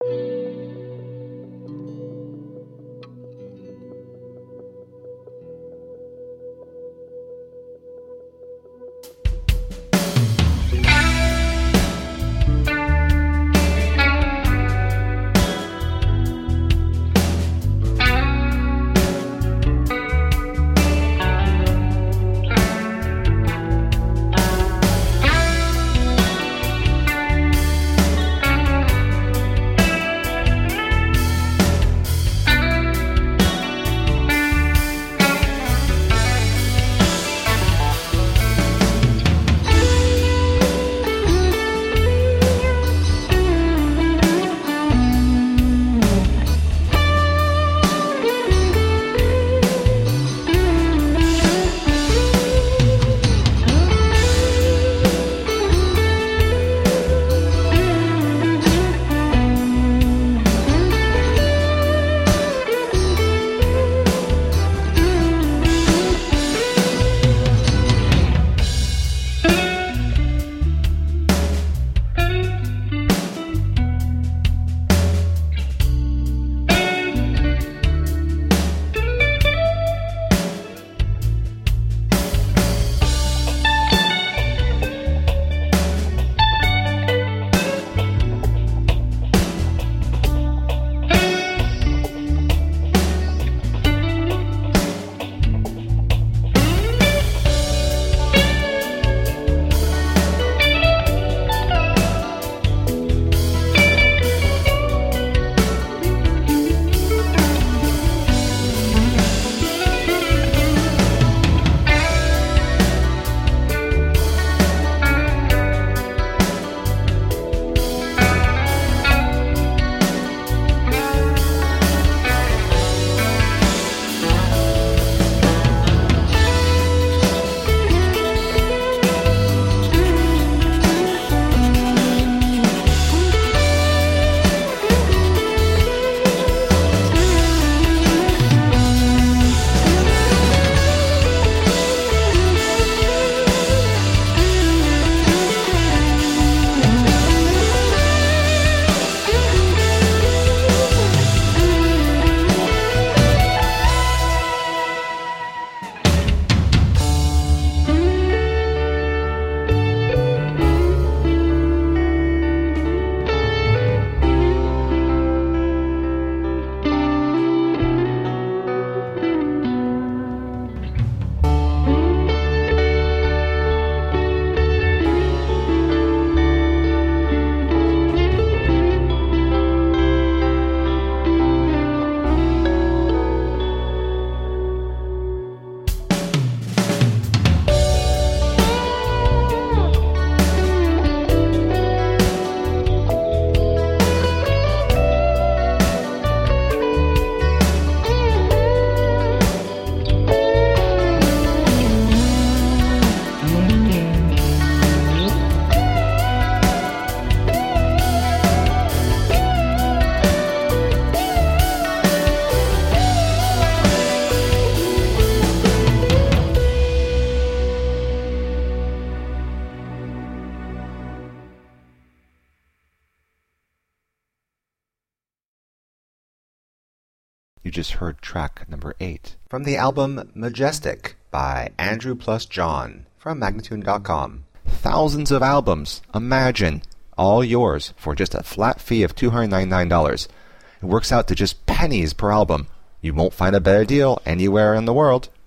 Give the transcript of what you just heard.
You just heard track number 8 from the album Majestic by Andrew plus John from Magnatune.com. Thousands of albums, imagine, all yours for just a flat fee of $299. It works out to just pennies per album. You won't find a better deal anywhere in the world.